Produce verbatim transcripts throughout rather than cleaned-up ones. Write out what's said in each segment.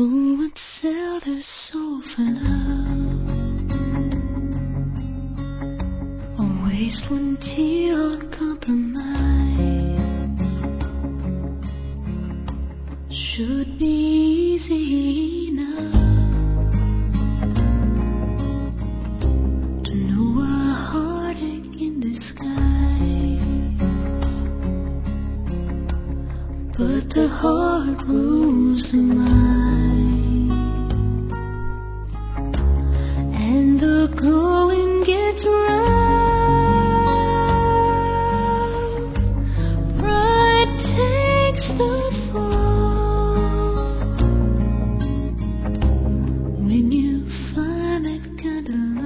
Who would sell their soul for love, or waste one tear on compromise? Should be easy enough to know a heartache in disguise, but the heart rules the mind, and the going gets rough. Pride takes the fall when you find that kind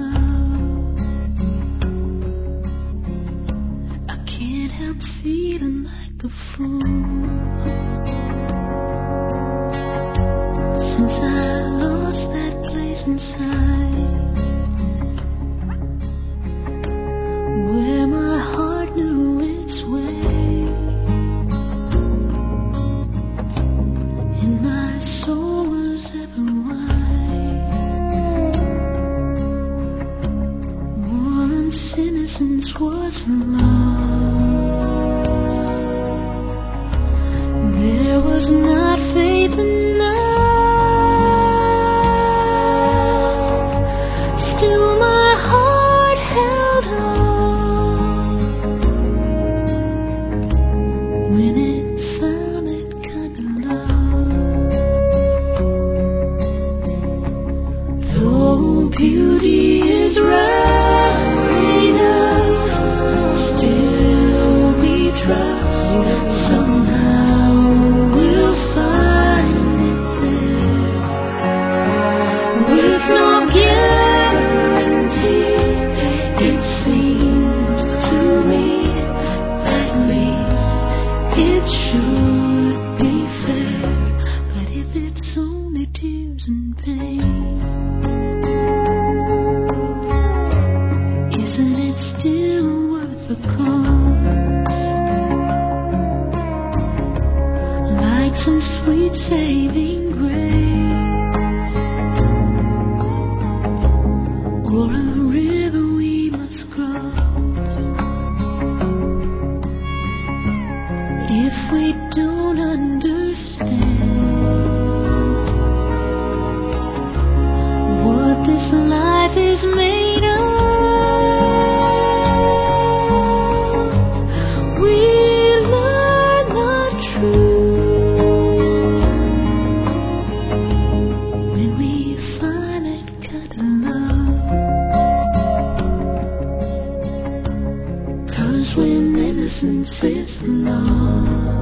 of love. I can't help feeling like a fool since I lost that place inside where my heart knew its way, and my soul was ever wise. Once innocence was lost, there was not faith enough. Still my heart held on when it found that kind of love. Though beauty is rare enough, still we trust somehow we'll find it there, with no guarantee. It seems to me at least it should be fair, but if it's only tears and pain, isn't it still worth the cost? Like some sweet saving grace, or a river we must cross. If we don't understand what this life is made of, we learn the truth when we find that kind of love. 'Cause when innocence is lost,